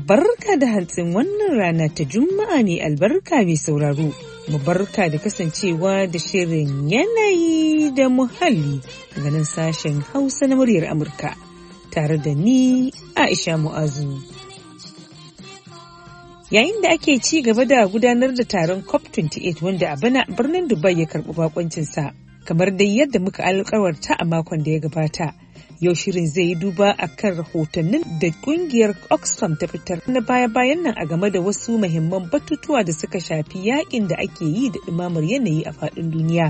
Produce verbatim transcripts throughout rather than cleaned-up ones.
Barka da hantsin wannan rana ta Juma'a ne albarka mai sauraro. Mu barka da kasancewa da shirin yanayi da muhalli ganin sashen Hausa na muryar Amurka tare da ni Aisha Mu'azu. Yayin da ake ci gaba da gudanar da taron COP twenty eight wanda a bana birnin Dubai ya karɓi bakoncinsa, kamar dai yadda muka alƙawarta a makon da ya gabata. Yau shirin zai yi duba a kan rahotannin da kungiyar Oxfam ta fitar na baya-bayan nan a game da wasu muhimman batutuwa da suka shafi yakin da ake yi da ɗumamar yanayi a faɗin duniya.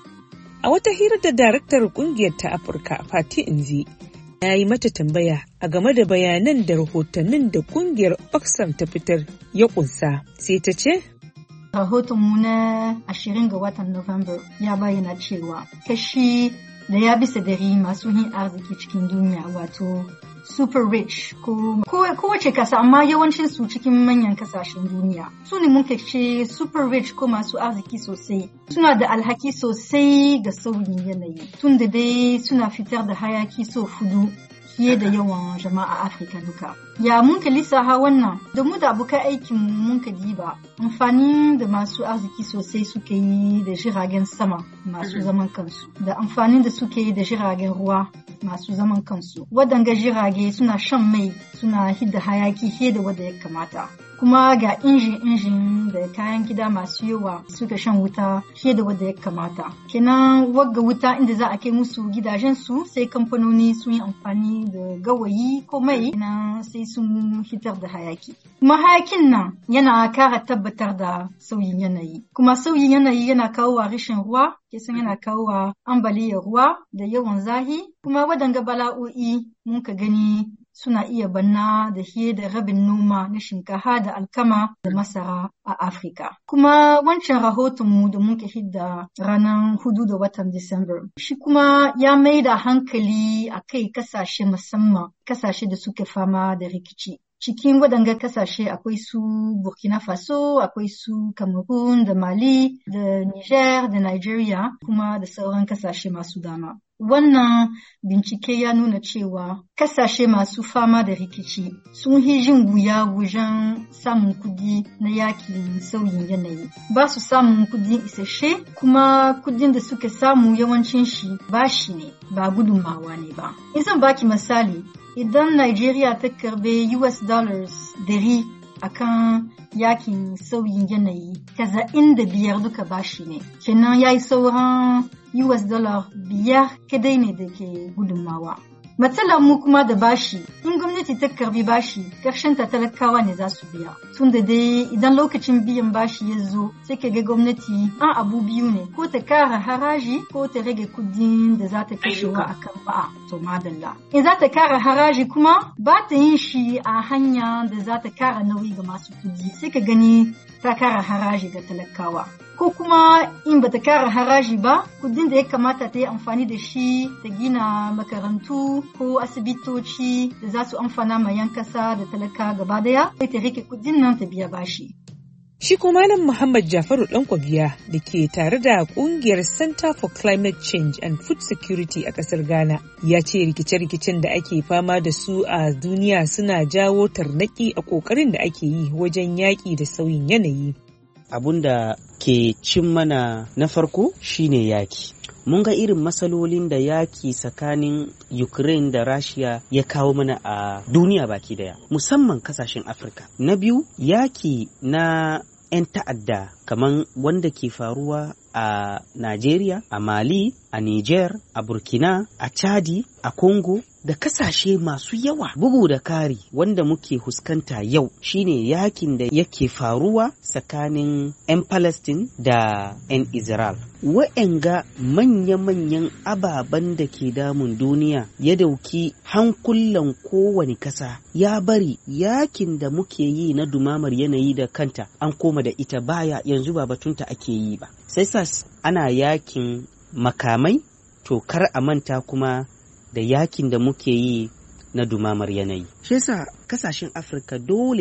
A wata hira da daraktar kungiyar ta Afirka, Fati Nzi, ya yi mata tambaya a game da bayanan da rahotannin da kungiyar Oxfam ta fitar ya kunsa, sai ta ce, rahotonmu na ashirin ga watan Nuwamba ya bayyana cewa kashi da ya bisa dari masu yin arziki cikin duniya, wato super rich ko kowace kasa, amma yawancin su cikin manyan kasashen duniya, su ne muka ce super rich ko masu arziki sosai, suna da alhaki sosai ga sauyin yanayi, tun da dai suna fitar da hayaki so fudu fiye da yawan jama'a Afirka duka. Ya mun ka lissafa wannan da mu da abokan aikin mun ka diba amfani da masu arziki sosai suke yi da jiragen sama masu zaman kansu, da amfani da suke yi da jiragen ruwa masu zaman kansu. Waɗanga jirage suna shan mai, suna hidda hayaki fiye da wadda ya kamata. Kuma ga injin-injin da kayan gida masu yawa suka shan wuta fiye da wadda ya kamata. Kenan wagga wuta inda za a kai musu gidajensu sai kamfanoni sun yi amfani da gawayi ko mai, kenan sai sun hitar da hayaki. Kuma hayakin nan yana kara tabbatar da sauyin yanayi. Kuma sauyin yanayi yana kawo wa rashin ruwa, kesan yana kawo wa ambaliyar ruwa da yawan zahi. Kuma waɗanga bala'o'i mun ka gani suna iya banna da fiye da rabin noma na shinkafa da alkama da masara a Afirka. Kuma wancan rahotonmu da muka hidda ranar hudu da watan Disamba, shi kuma ya mai da hankali a kai kasashe, musamman kasashe da suke fama da rikici. Cikin waɗanga kasashe akwai su Burkina Faso, akwai su Cameroon da Mali da Niger da Nigeria, kuma da sauran kasashe masu dama. Wannan bincike ya nuna cewa kasashe masu fama da rikici sun yi jin wuya wajen samun kudi na yakin sauyin yanayi. Ba su samun kudi isasshe, kuma kudin da suka samu yawancin shi bashi ne, ba gudunmawa ne ba. In zan baki misali, idan Nigeria ta karbe U S dollars dari akan yakin sauyin yanayi, kaza'in da biyar duka bashi ne. Kenan yayi sauran U S dollar biyar kadai ne da ke gudunmawa. Matsalar mu kuma da bashi, in gwamnati ta karbi bashi, karshen ta talakawa ne za su biya. Tunda dai idan lokacin biyan bashi ya zo, sai ka ga gwamnati an abu biyu ne, ko ta kara haraji ko ta rage kudin da za ta kashewa a kan ba'a. To madalla. In za ta kara haraji kuma ba ta yin shi a hanya da za ta kara nauyi ga masu kudi, sai ka gani ta kara haraji ga talakawa. Ko kuma in bata kara haraji ba, kudin da ya kamata ta yi amfani da shi ta gina makarantu ko asibitoci da za su amfana ma yan kasa da talaka gaba daya, sai ta rike kudin nan ta biya bashi. Shi kuma Malam Muhammad Jafaru Dankwabiya da ke tare da kungiyar Center for Climate Change and Food Security a kasar Ghana, ya ce rikice-rikicen da ake fama da su a duniya suna jawo tarnaki a kokarin da ake yi wajen yaƙi da sauyin yanayi. Abun da ke cin mana na farko shine yaki. Mun ga irin matsalolin da yaki tsakanin Ukraine da Russia ya kawo mana a duniya baki daya, musamman kasashen Afirka. Na biyu, yaki na 'yan ta'adda kaman wanda ke faruwa a Najeriya, a Mali, a Niger, a Burkina, a Chadi, a Congo da kasashe masu yawa. Bugu da kari wanda muke huskanta yau shine yakin da yake faruwa tsakanin 'yan Palestine da 'yan Israel. Wa'anga manya-manyan ababen da ke damun duniya ya dauki hankulan kowane kasa, ya bari yakin da muke yi na dumamar yanayi da kanta an koma da ita baya, yanzu ba batunta ake yi ba. Sai sas ana yakin makamai, to kar a manta kuma da yakin da muke yi na dumamar yanayi. Shi yasa kasashen Afirka dole ne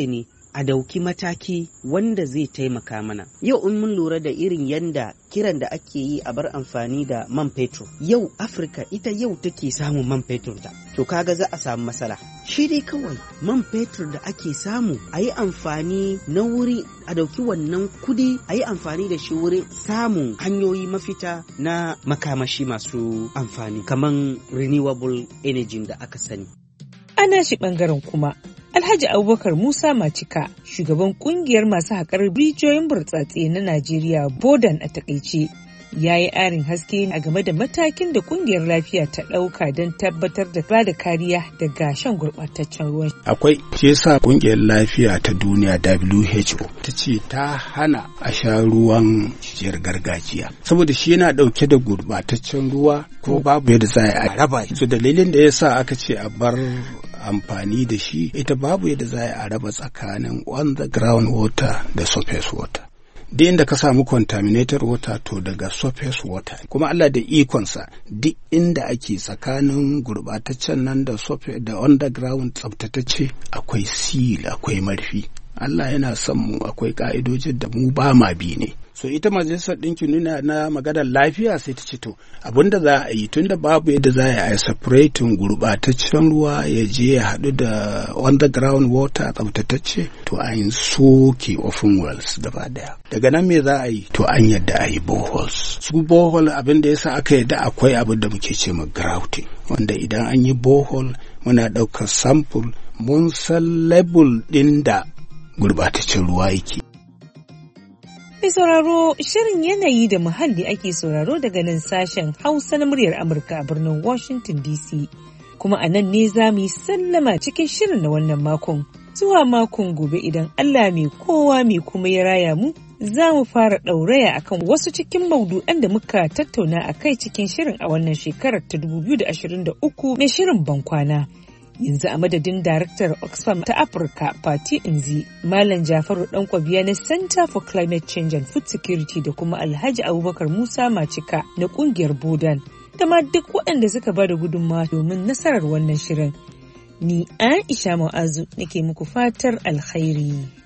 a dauki mataki wanda zai taimaka mana. Yau in mun lura da irin yanda kiran da ake yi a bar amfani da man fetur, yau Afirka ita yau take samun man fetur ta, to kaga za a samu matsala. Shi dai kawai man fetur da ake samu a yi amfani na wuri, a dauki wannan kudi a yi amfani da shi wurin samun hanyoyi mafita na makamashi masu amfani kaman renewable energy da aka sani. Ana shi bangaren kuma Alhaji Abubakar Musa Macika, shugaban kungiyar masu haƙar rijiyoyin burtsatse na Najeriya Bodan a takaice, ya yi ƙarin haske a game da matakin da kungiyar lafiya ta ɗauka don tabbatar da ba da kariya daga shan gurɓataccen ruwan. Akwai shi yasa kungiyar lafiya ta duniya W H O ta ce ta hana a sha ruwan jiyar gargajiya saboda shi yana ɗauke da gurɓataccen ruwa ko babu yadda za a raba. So dalilin da yasa aka ce a bar amfani da shi ita babu yadda za a raba tsakanin on the ground water da surface water. Duk inda ka samu contaminated water to daga surface water, kuma Allah da ikonsa duk inda ake tsakanin gurbataccen nan da surface da underground tsaftatacce akwai seal, akwai marfi. Allah yana son mu, akwai ka'idojin da mu ba ma bi ne. So ita majalisar ɗinkin nuna na maganar lafiya sai ta ce to abinda za a yi tunda babu yadda za a yi separating gurbataccen ruwa ya je ya haɗu da underground water tsaftatacce, to an soke open wells gaba daya. Daga nan me za a yi? To an yadda a yi boreholes. Su borehole abin da yasa aka yadda akwai abin da muke ce ma grouting, wanda idan an yi borehole muna ɗaukar sample mun san level ɗin da gurbataccen ruwa yake. Mai sauraro, shirin yanayi da muhalli ake sauraro daga nan sashen Hausa na muryar Amurka a birnin Washington D C. Kuma a nan ne za mu yi sallama cikin shirin na wannan makon. Zuwa makon gobe idan Allah mai kowa mai kuma ya raya mu, za mu fara ɗauraya akan wasu cikin maudu'an da muka tattauna a kai cikin shirin a wannan shekarar ta dubu biyu da ashirin da uku mai shirin bankwana. Yanzu a madadin Daraktar Oxfam ta Afirka Fati Inzi, Malam Jafaru Dankwabiya na Center for Climate Change and Food Security da kuma Alhaji Abubakar Musa Macika na kungiyar Bodan, da ma duk waɗanda suka bada gudunmawa domin nasarar wannan shirin. Ni Aisha Mu'azu nake muku fatar alkhairi.